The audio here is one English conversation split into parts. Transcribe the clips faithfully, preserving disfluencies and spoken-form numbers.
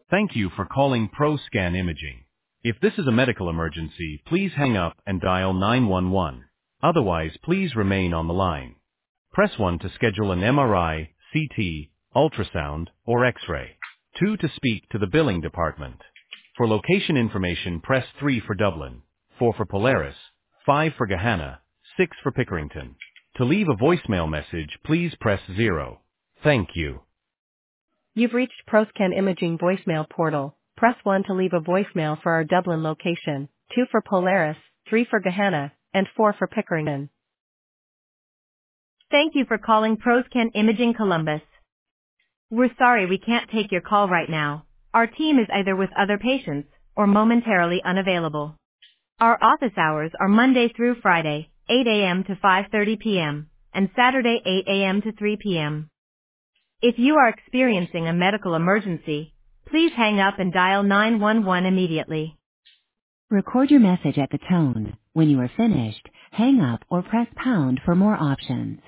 Thank you for calling ProScan Imaging. If this is a medical emergency, please hang up and dial nine one one. Otherwise, please remain on the line. Press one to schedule an M R I, C T, ultrasound, or X-ray. two to speak to the billing department. For location information, press three for Dublin, four for Polaris, five for Gahanna, six for Pickerington. To leave a voicemail message, please press zero. Thank you. You've reached ProScan Imaging voicemail portal. Press one to leave a voicemail for our Dublin location, two for Polaris, three for Gahanna, and four for Pickerington. Thank you for calling ProScan Imaging Columbus. We're sorry we can't take your call right now. Our team is either with other patients or momentarily unavailable. Our office hours are Monday through Friday, eight a m to five thirty p m, and Saturday eight a m to three p m If you are experiencing a medical emergency, please hang up and dial nine one one immediately. Record your message at the tone. When you are finished, hang up or press pound for more options.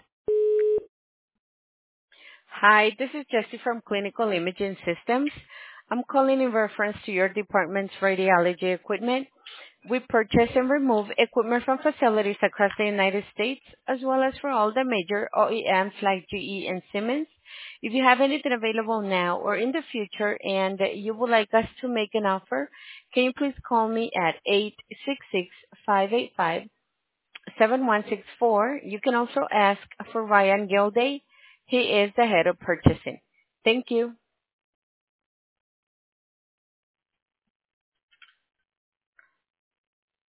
Hi, this is Jessie from Clinical Imaging Systems. I'm calling in reference to your department's radiology equipment. We purchase and remove equipment from facilities across the United States, as well as for all the major O E Ms like G E and Siemens. If you have anything available now or in the future and you would like us to make an offer, can you please call me at eight six six, five eight five, seven one six four. You can also ask for Ryan Gilday. He is the head of purchasing. Thank you.